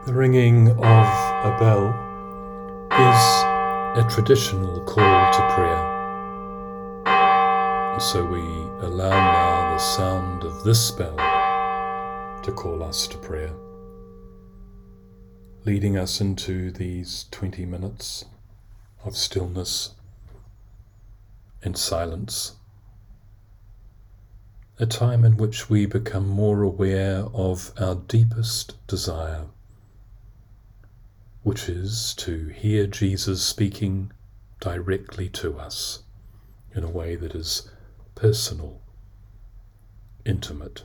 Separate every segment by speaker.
Speaker 1: The ringing of a bell is a traditional call to prayer. And so we allow now the sound of this bell to call us to prayer, leading us into these 20 minutes of stillness and silence, a time in which we become more aware of our deepest desire, which is to hear Jesus speaking directly to us in a way that is personal, intimate.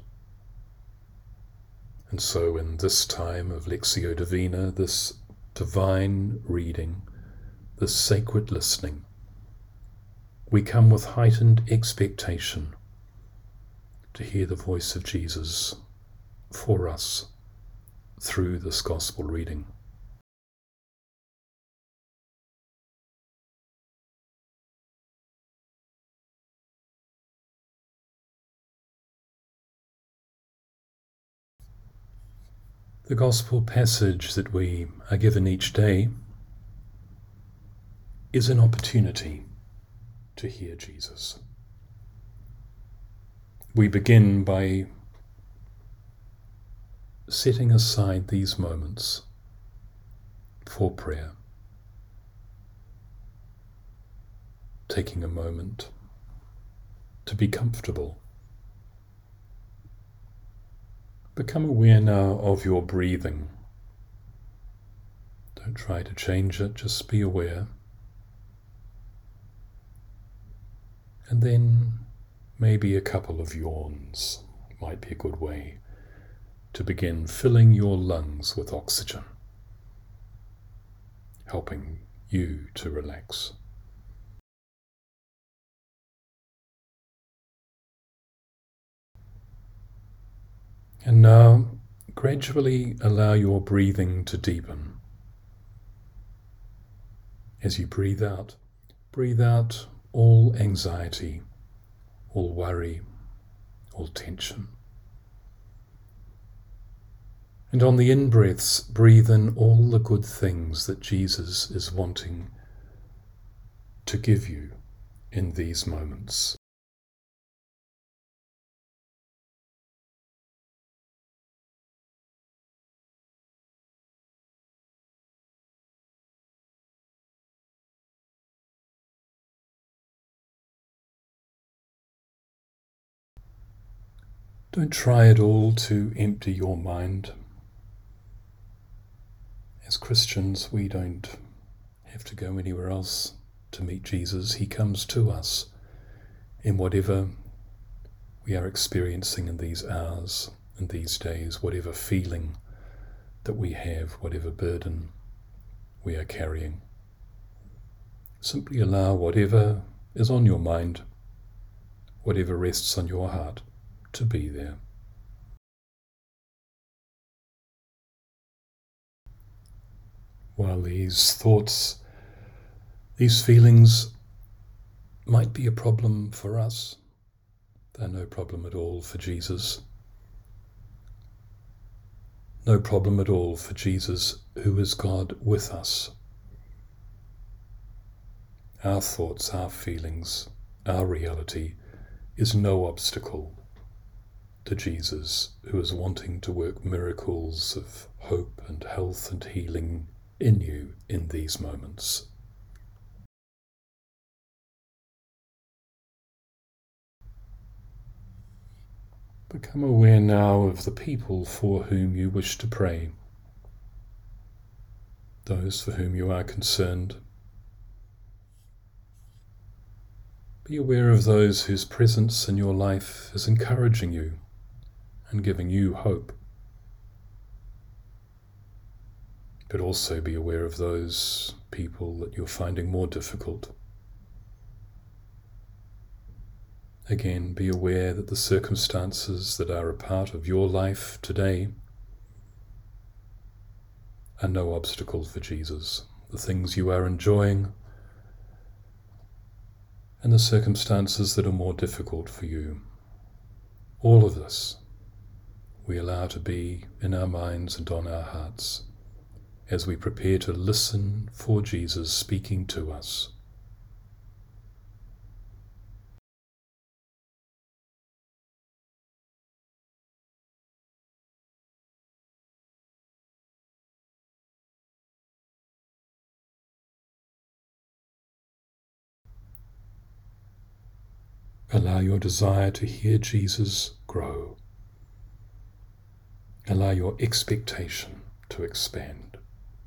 Speaker 1: And so in this time of Lectio Divina, this divine reading, this sacred listening, we come with heightened expectation to hear the voice of Jesus for us through this gospel reading. The gospel passage that we are given each day is an opportunity to hear Jesus. We begin by setting aside these moments for prayer, taking a moment to be comfortable. Become aware now of your breathing. Don't try to change it, just be aware. And then maybe a couple of yawns might be a good way to begin filling your lungs with oxygen, helping you to relax. And now, gradually allow your breathing to deepen. As you breathe out all anxiety, all worry, all tension. And on the in-breaths, breathe in all the good things that Jesus is wanting to give you in these moments. Don't try at all to empty your mind. As Christians, we don't have to go anywhere else to meet Jesus. He comes to us in whatever we are experiencing in these hours and these days, whatever feeling that we have, whatever burden we are carrying. Simply allow whatever is on your mind, whatever rests on your heart, to be there. While these thoughts, these feelings might be a problem for us, they're no problem at all for Jesus. No problem at all for Jesus, who is God with us. Our thoughts, our feelings, our reality is no obstacle to Jesus, who is wanting to work miracles of hope and health and healing in you in these moments. Become aware now of the people for whom you wish to pray, those for whom you are concerned. Be aware of those whose presence in your life is encouraging you and giving you hope. But also be aware of those people that you're finding more difficult. Again, be aware that the circumstances that are a part of your life today are no obstacle for Jesus. The things you are enjoying and the circumstances that are more difficult for you. All of this we allow to be in our minds and on our hearts as we prepare to listen for Jesus speaking to us. Allow your desire to hear Jesus grow. Allow your expectation to expand.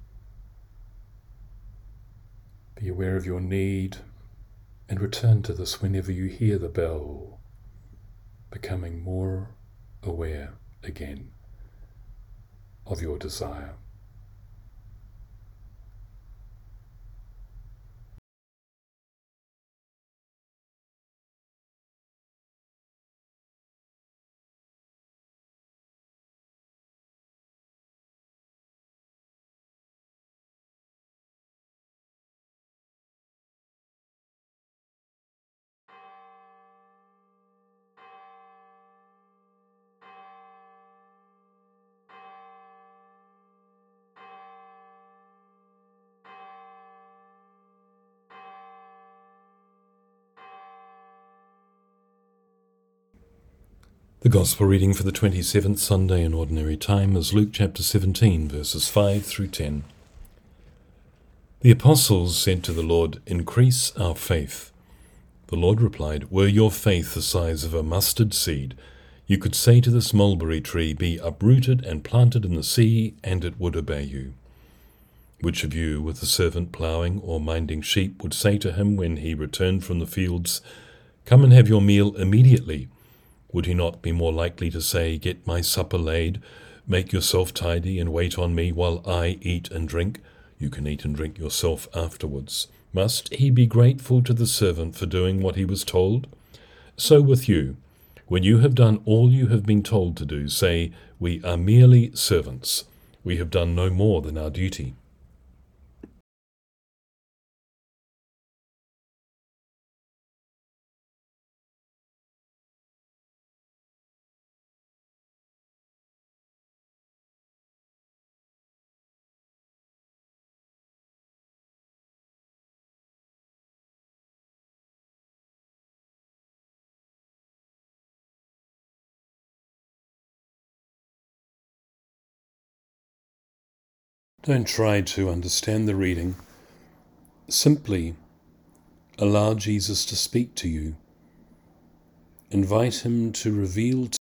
Speaker 1: Be aware of your need and return to this whenever you hear the bell, becoming more aware again of your desire. The Gospel reading for the 27th Sunday in Ordinary Time is Luke chapter 17, verses 5 through 10. The apostles said to the Lord, "Increase our faith." The Lord replied, "Were your faith the size of a mustard seed, you could say to this mulberry tree, 'Be uprooted and planted in the sea,' and it would obey you. Which of you, with a servant ploughing or minding sheep, would say to him when he returned from the fields, 'Come and have your meal immediately'? Would he not be more likely to say, 'Get my supper laid, make yourself tidy, and wait on me while I eat and drink? You can eat and drink yourself afterwards'? Must he be grateful to the servant for doing what he was told? So with you, when you have done all you have been told to do, say, 'We are merely servants. We have done no more than our duty.'" Don't try to understand the reading. Simply allow Jesus to speak to you. Invite him to reveal to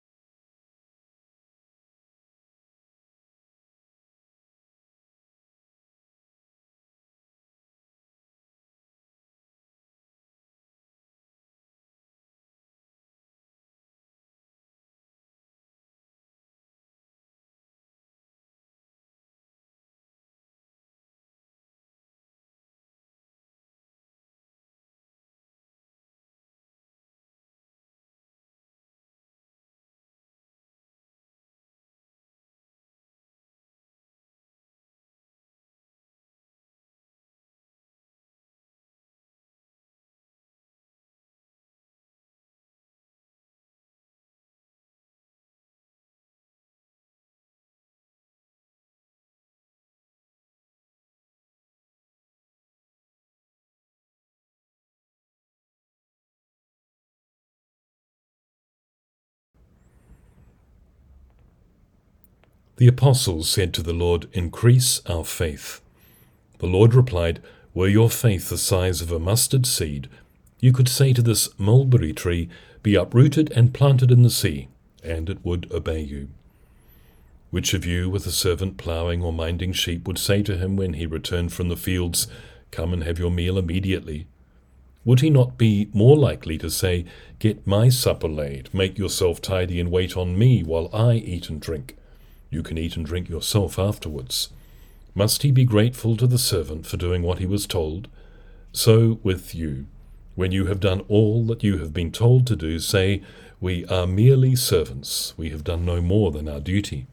Speaker 1: The apostles said to the Lord, "Increase our faith." The Lord replied, "Were your faith the size of a mustard seed, you could say to this mulberry tree, 'Be uprooted and planted in the sea,' and it would obey you. Which of you, with a servant ploughing or minding sheep, would say to him when he returned from the fields, 'Come and have your meal immediately'? Would he not be more likely to say, 'Get my supper laid, make yourself tidy, and wait on me while I eat and drink'? You can eat and drink yourself afterwards. Must he be grateful to the servant for doing what he was told? So with you, when you have done all that you have been told to do, say, 'We are merely servants. We have done no more than our duty.'"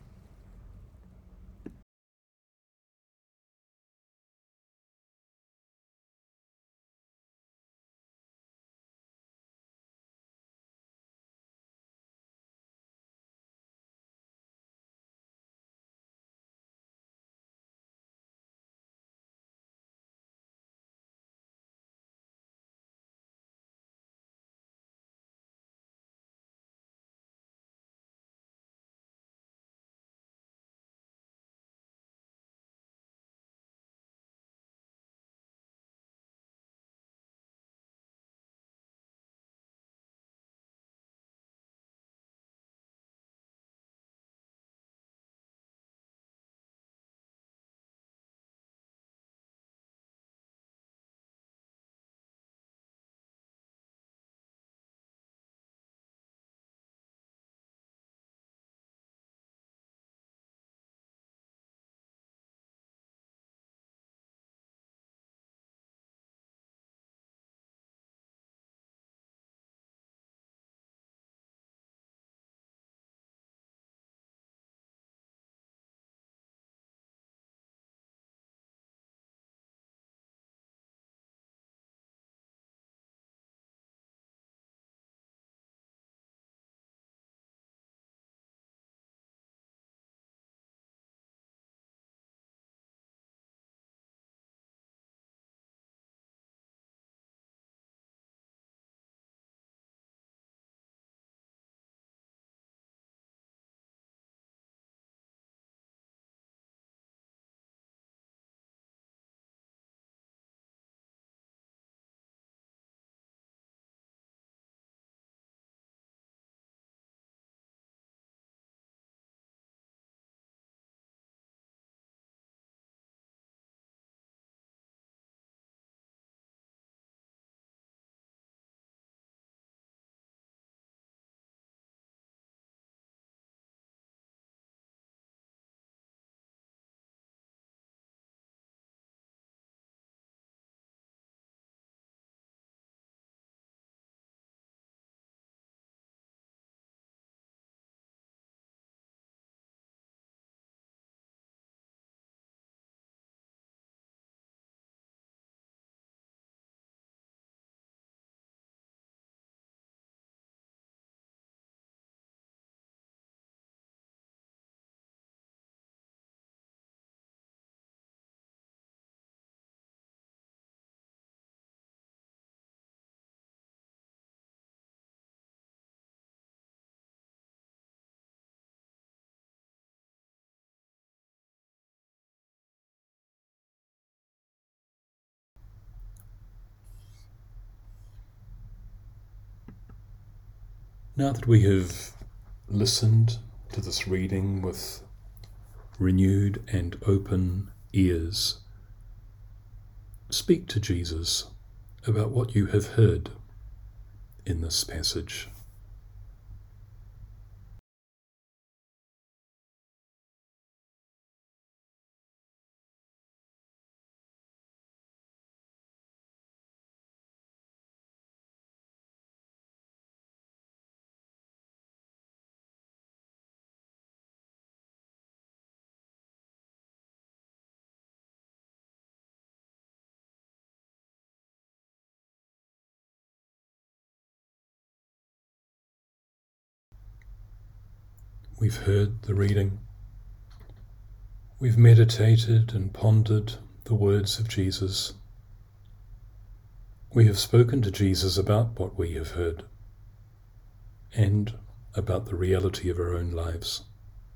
Speaker 1: Now that we have listened to this reading with renewed and open ears, speak to Jesus about what you have heard in this passage. We've heard the reading. We've meditated and pondered the words of Jesus. We have spoken to Jesus about what we have heard and about the reality of our own lives.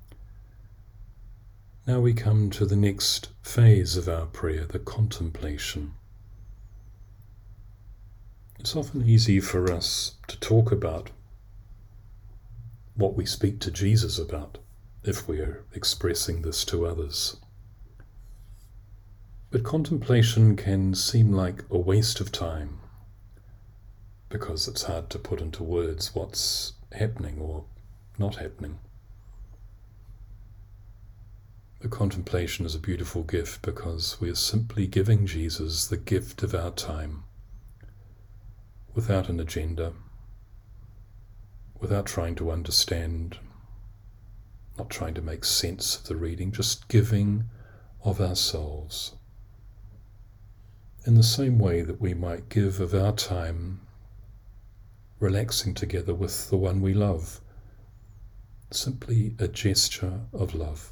Speaker 1: Now we come to the next phase of our prayer, the contemplation. It's often easy for us to talk about what we speak to Jesus about if we are expressing this to others. But contemplation can seem like a waste of time because it's hard to put into words what's happening or not happening. The contemplation is a beautiful gift because we are simply giving Jesus the gift of our time without an agenda, without trying to understand, not trying to make sense of the reading, just giving of ourselves. In the same way that we might give of our time relaxing together with the one we love, simply a gesture of love.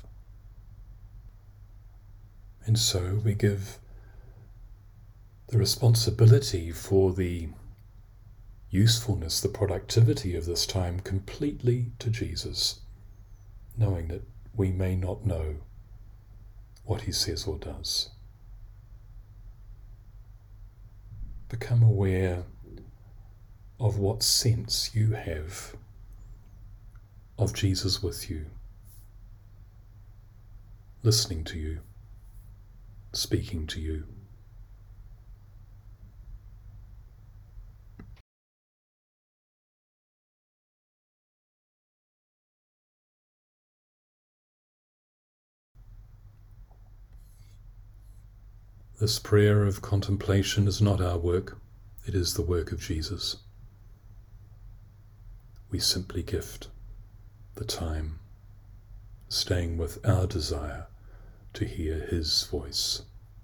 Speaker 1: And so we give the responsibility for the usefulness, the productivity of this time completely to Jesus, knowing that we may not know what he says or does. Become aware of what sense you have of Jesus with you, listening to you, speaking to you. This prayer of contemplation is not our work, it is the work of Jesus. We simply gift the time, staying with our desire to hear his voice.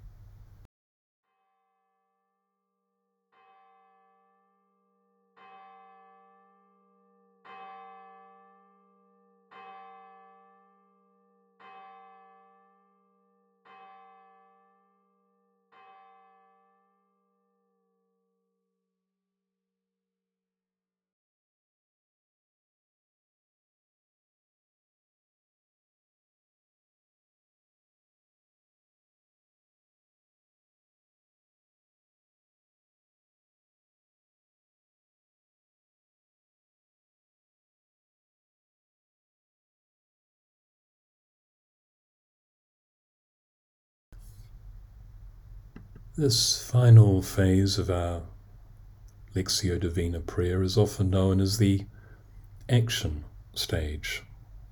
Speaker 1: This final phase of our Lectio Divina prayer is often known as the action stage.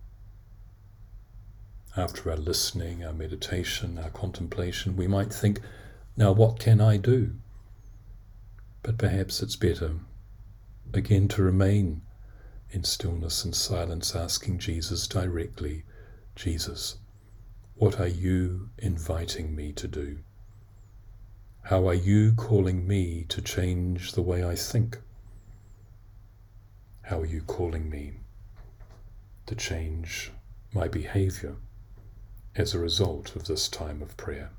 Speaker 1: After our listening, our meditation, our contemplation, we might think, now what can I do? But perhaps it's better, again, to remain in stillness and silence, asking Jesus directly, Jesus, what are you inviting me to do? How are you calling me to change the way I think? How are you calling me to change my behavior as a result of this time of prayer?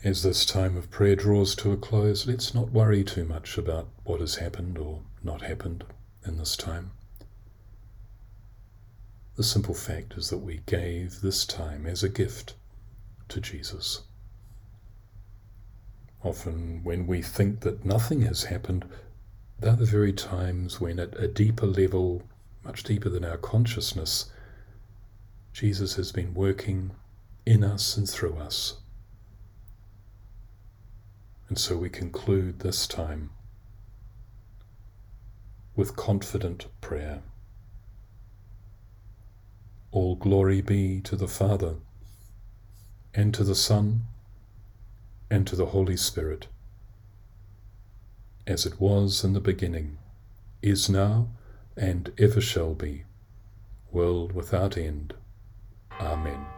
Speaker 1: As this time of prayer draws to a close, let's not worry too much about what has happened or not happened in this time. The simple fact is that we gave this time as a gift to Jesus. Often when we think that nothing has happened, they're the very times when at a deeper level, much deeper than our consciousness, Jesus has been working in us and through us. And so we conclude this time with confident prayer. All glory be to the Father, and to the Son, and to the Holy Spirit, as it was in the beginning, is now, and ever shall be, world without end. Amen.